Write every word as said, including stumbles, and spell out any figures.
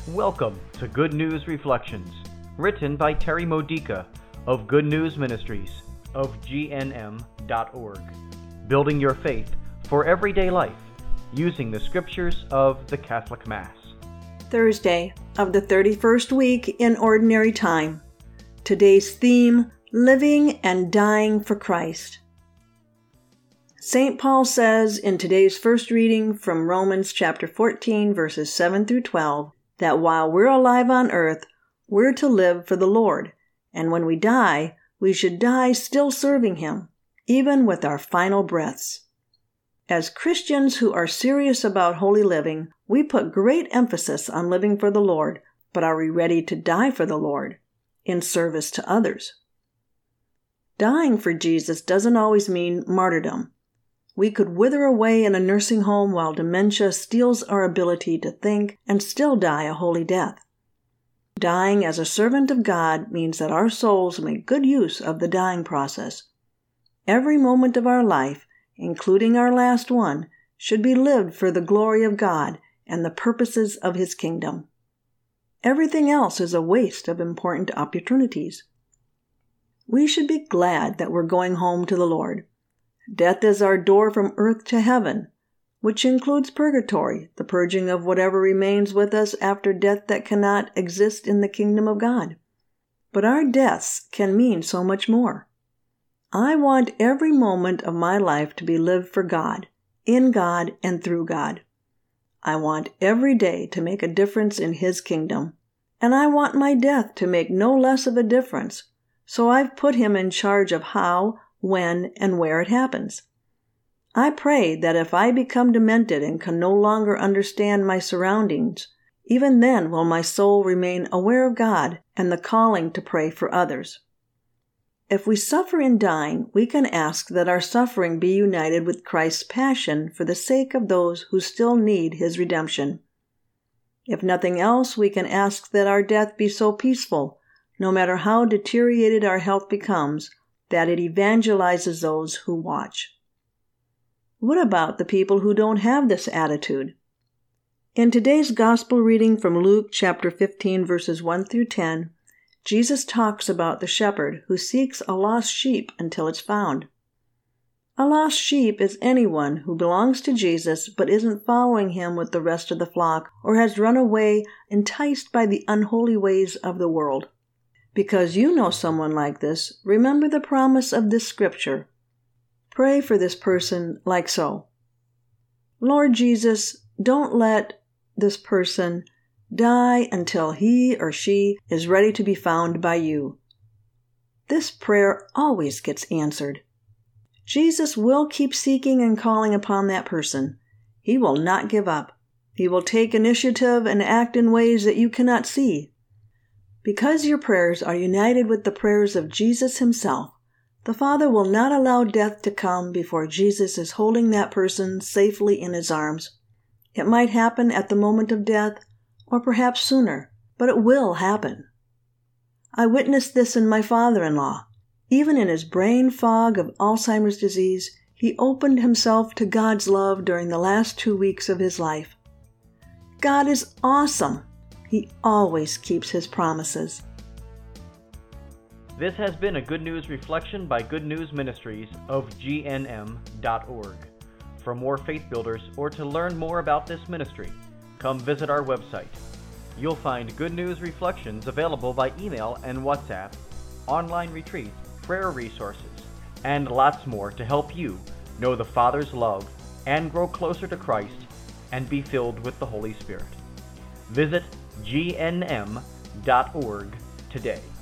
Welcome to Good News Reflections, written by Terry Modica of Good News Ministries of G N M dot org, building your faith for everyday life using the scriptures of the Catholic Mass. Thursday of the thirty-first week in Ordinary Time. Today's theme, Living and Dying for Christ. Saint Paul says in today's first reading from Romans chapter fourteen, verses seven through twelve, that while we're alive on earth, we're to live for the Lord, and when we die, we should die still serving Him, even with our final breaths. As Christians who are serious about holy living, we put great emphasis on living for the Lord, but are we ready to die for the Lord, in service to others? Dying for Jesus doesn't always mean martyrdom. We could wither away in a nursing home while dementia steals our ability to think and still die a holy death. Dying as a servant of God means that our souls make good use of the dying process. Every moment of our life, including our last one, should be lived for the glory of God and the purposes of His kingdom. Everything else is a waste of important opportunities. We should be glad that we're going home to the Lord. Death is our door from earth to heaven, which includes purgatory, the purging of whatever remains with us after death that cannot exist in the kingdom of God. But our deaths can mean so much more. I want every moment of my life to be lived for God, in God and through God. I want every day to make a difference in His kingdom, and I want my death to make no less of a difference, so I've put Him in charge of how, when, and where it happens. I pray that if I become demented and can no longer understand my surroundings, even then will my soul remain aware of God and the calling to pray for others. If we suffer in dying, we can ask that our suffering be united with Christ's passion for the sake of those who still need His redemption. If nothing else, we can ask that our death be so peaceful, no matter how deteriorated our health becomes, that it evangelizes those who watch. What about the people who don't have this attitude? In today's gospel reading from Luke chapter fifteen, verses one through ten, Jesus talks about the shepherd who seeks a lost sheep until it's found. A lost sheep is anyone who belongs to Jesus but isn't following Him with the rest of the flock or has run away enticed by the unholy ways of the world. Because you know someone like this, remember the promise of this scripture. Pray for this person like so. Lord Jesus, don't let this person die until he or she is ready to be found by you. This prayer always gets answered. Jesus will keep seeking and calling upon that person. He will not give up. He will take initiative and act in ways that you cannot see. Because your prayers are united with the prayers of Jesus Himself, the Father will not allow death to come before Jesus is holding that person safely in His arms. It might happen at the moment of death, or perhaps sooner, but it will happen. I witnessed this in my father-in-law. Even in his brain fog of Alzheimer's disease, he opened himself to God's love during the last two weeks of his life. God is awesome. He always keeps His promises. This has been a Good News Reflection by Good News Ministries of G N M dot org. For more faith builders or to learn more about this ministry, come visit our website. You'll find Good News Reflections available by email and WhatsApp, online retreats, prayer resources, and lots more to help you know the Father's love and grow closer to Christ and be filled with the Holy Spirit. Visit G N M dot org today.